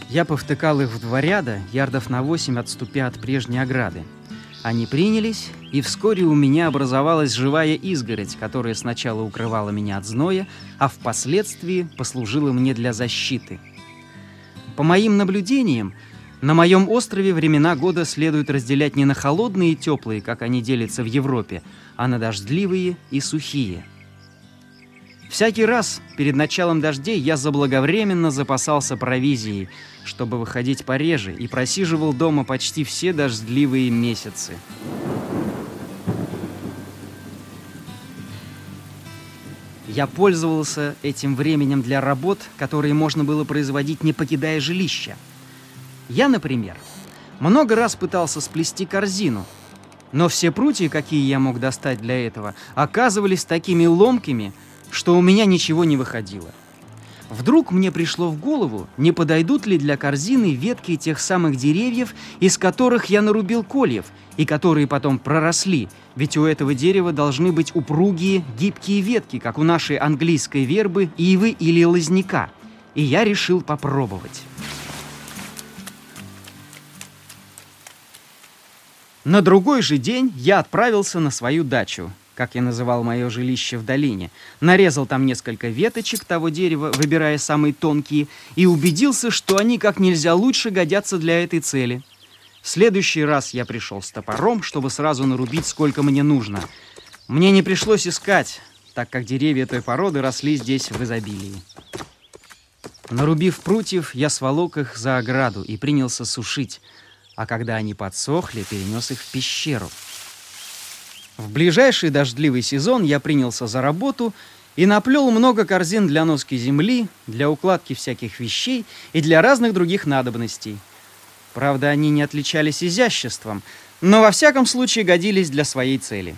Я повтыкал их в 2 ряда, ярдов на 8 отступя от прежней ограды. Они принялись, и вскоре у меня образовалась живая изгородь, которая сначала укрывала меня от зноя, а впоследствии послужила мне для защиты. По моим наблюдениям, на моем острове времена года следует разделять не на холодные и теплые, как они делятся в Европе, а на дождливые и сухие. Всякий раз перед началом дождей я заблаговременно запасался провизией, чтобы выходить пореже, и просиживал дома почти все дождливые месяцы. Я пользовался этим временем для работ, которые можно было производить, не покидая жилища. Я, например, много раз пытался сплести корзину, но все прутья, какие я мог достать для этого, оказывались такими ломкими, что у меня ничего не выходило. Вдруг мне пришло в голову, не подойдут ли для корзины ветки тех самых деревьев, из которых я нарубил кольев, и которые потом проросли, ведь у этого дерева должны быть упругие, гибкие ветки, как у нашей английской вербы, ивы или лозняка. И я решил попробовать. На другой же день я отправился на свою дачу, как я называл мое жилище в долине, нарезал там несколько веточек того дерева, выбирая самые тонкие, и убедился, что они как нельзя лучше годятся для этой цели. В следующий раз я пришел с топором, чтобы сразу нарубить, сколько мне нужно. Мне не пришлось искать, так как деревья той породы росли здесь в изобилии. Нарубив прутьев, я сволок их за ограду и принялся сушить, а когда они подсохли, перенес их в пещеру. В ближайший дождливый сезон я принялся за работу и наплел много корзин для носки земли, для укладки всяких вещей и для разных других надобностей. Правда, они не отличались изяществом, но во всяком случае годились для своей цели.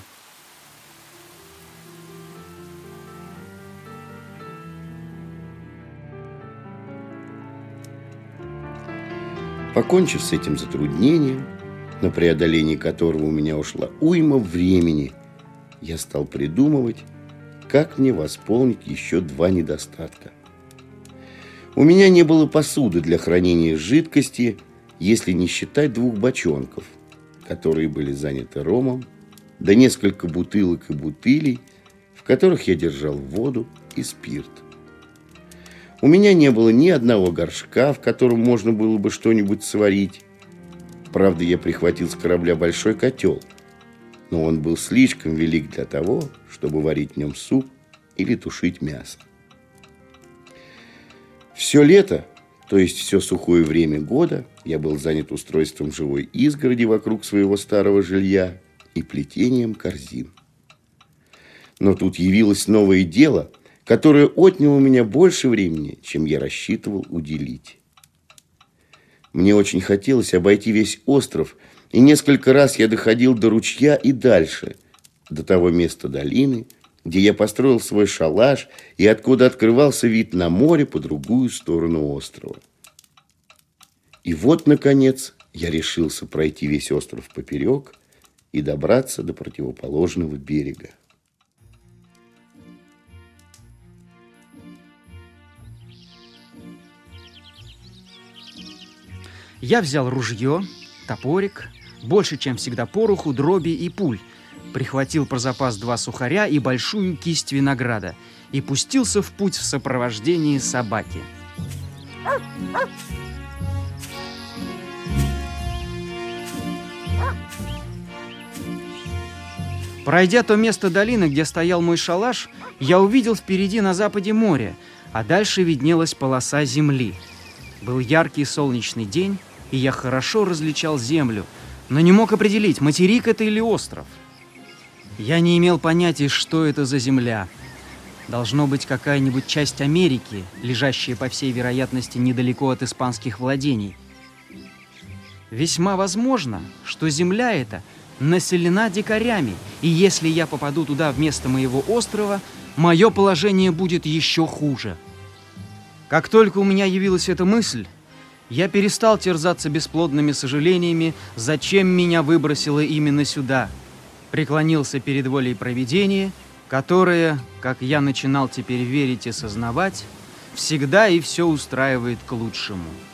Покончив с этим затруднением, на преодоление которого у меня ушла уйма времени, я стал придумывать, как мне восполнить еще 2 недостатка. У меня не было посуды для хранения жидкости, если не считать 2 бочонков, которые были заняты ромом, да несколько бутылок и бутылей, в которых я держал воду и спирт. У меня не было ни одного горшка, в котором можно было бы что-нибудь сварить. Правда, я прихватил с корабля большой котел, но он был слишком велик для того, чтобы варить в нем суп или тушить мясо. Все лето, то есть все сухое время года, я был занят устройством живой изгороди вокруг своего старого жилья и плетением корзин. Но тут явилось новое дело, которое отняло у меня больше времени, чем я рассчитывал уделить. Мне очень хотелось обойти весь остров, и несколько раз я доходил до ручья и дальше, до того места долины, где я построил свой шалаш и откуда открывался вид на море по другую сторону острова. И вот, наконец, я решился пройти весь остров поперек и добраться до противоположного берега. Я взял ружье, топорик, больше, чем всегда, пороху, дроби и пуль, прихватил про запас 2 сухаря и большую кисть винограда и пустился в путь в сопровождении собаки. Пройдя то место долины, где стоял мой шалаш, я увидел впереди на западе море, а дальше виднелась полоса земли. Был яркий солнечный день, и я хорошо различал землю, но не мог определить, материк это или остров. Я не имел понятия, что это за земля. Должно быть какая-нибудь часть Америки, лежащая, по всей вероятности, недалеко от испанских владений. Весьма возможно, что земля эта населена дикарями, и если я попаду туда вместо моего острова, мое положение будет еще хуже. Как только у меня явилась эта мысль, я перестал терзаться бесплодными сожалениями, зачем меня выбросило именно сюда. Преклонился перед волей провидения, которое, как я начинал теперь верить и сознавать, всегда и все устраивает к лучшему.